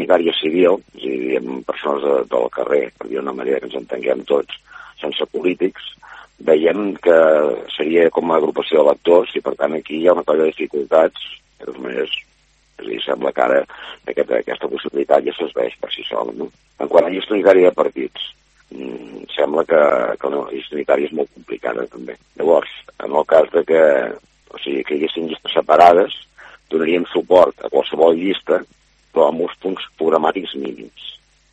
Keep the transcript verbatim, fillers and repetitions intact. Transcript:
unitària civil, és a dir, amb persones de, del carrer, per dir una manera que ens entenguem tots, sense polítics, veiem que seria com a agrupació d'electors i per tant aquí hi ha una colla de dificultats, de totes maneres, és a dir, sembla que ara aquest, aquesta possibilitat ja s'esveix per si sol, no? En quant a llista unitària de partits, mmm, sembla que, que la llista unitària és molt complicada també. Llavors, en el cas de que, o sigui, que hi haguessin llistes separades, donaríem suport a qualsevol llista, però amb uns punts programàtics mínims.